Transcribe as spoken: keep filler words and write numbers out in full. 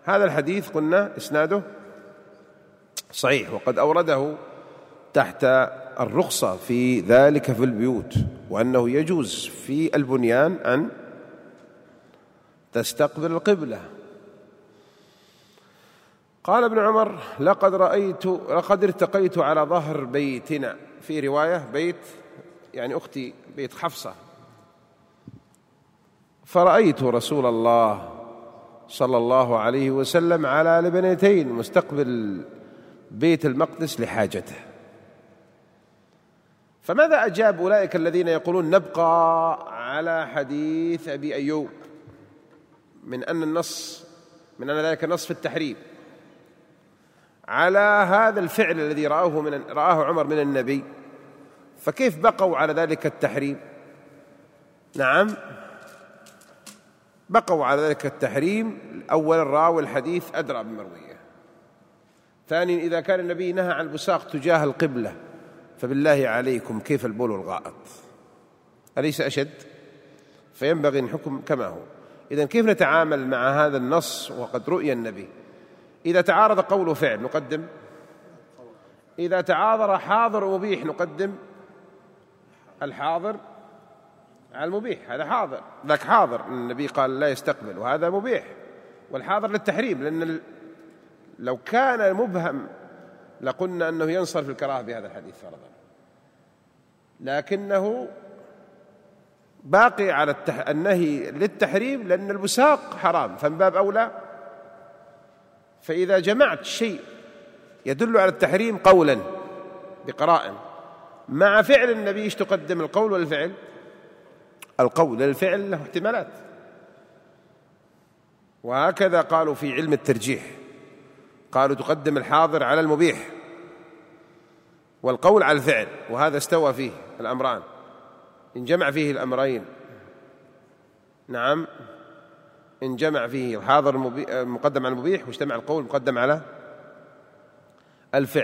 هذا الحديث قلنا إسناده صحيح، وقد أورده تحت الرخصة في ذلك في البيوت، وأنه يجوز في البنيان أن تستقبل القبلة. قال ابن عمر: لقد رأيت لقد ارتقيت على ظهر بيتنا، في رواية بيت يعني أختي بيت حفصة، فرأيت رسول الله صلى الله عليه وسلم على لبنتين مستقبل بيت المقدس لحاجته. فماذا أجاب أولئك الذين يقولون نبقى على حديث أبي أيوب من أن النص من أن ذلك النص في التحريم على هذا الفعل الذي رآه من رآه عمر من النبي؟ فكيف بقوا على ذلك التحريم؟ نعم، بقوا على ذلك التحريم. أولا راوي الحديث أدرى بمرويه، ثانيا إذا كان النبي نهى عن البصاق تجاه القبلة، فبالله عليكم كيف البول والغائط؟ أليس أشد؟ فينبغي الحكم كما هو. إذن كيف نتعامل مع هذا النص وقد رؤي النبي؟ إذا تعارض قول وفعل نقدم، إذا تعاضر حاضر ومبيح نقدم الحاضر على المبيح. هذا حاضر، ذاك حاضر، النبي قال لا يستقبل، وهذا مبيح، والحاضر للتحريم، لأن لو كان مبهم لقلنا أنه ينصرف الكراهة بهذا الحديث فرضا، لكنه باقي على التح... النهي للتحريم، لأن البساق حرام، فمن باب أولى. فإذا جمعت شيء يدل على التحريم قولا بقرائن مع فعل النبي، ايش تقدم، القول والفعل؟ القول، للفعل له احتمالات. وهكذا قالوا في علم الترجيح، قالوا تقدم الحاضر على المبيح والقول على الفعل، وهذا استوى فيه الأمران إن جمع فيه الأمرين. نعم، إن جمع فيه الحاضر مقدم على المبيح، واجتمع القول مقدم على الفعل.